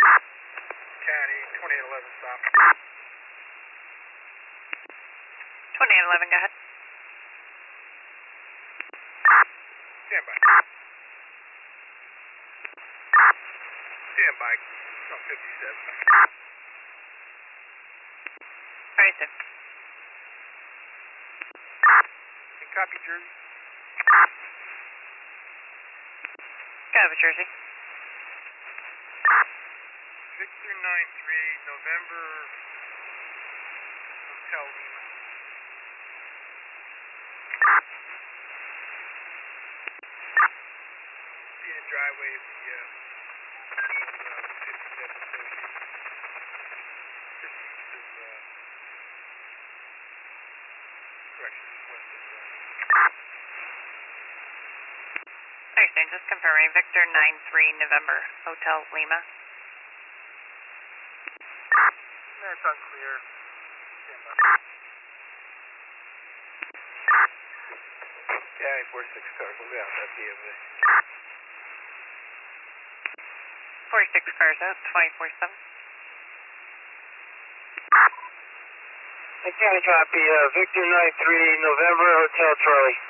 County, 2811 stop. 2811, go ahead. Stand by. Stand by. From 57. Alright, sir. And copy Jersey. Go ahead, Jersey. Victor 93, November, Hotel Lima. See the driveway of the 57 Associates. Just east of, correction, just west of, Understand, just confirming. Victor 93, November, Hotel Lima. That's unclear. Stand by. County 46 cars, we'll be out that DMV. 46 cars out, 24-7. County copy, Victor 93, November, Hotel Charlie.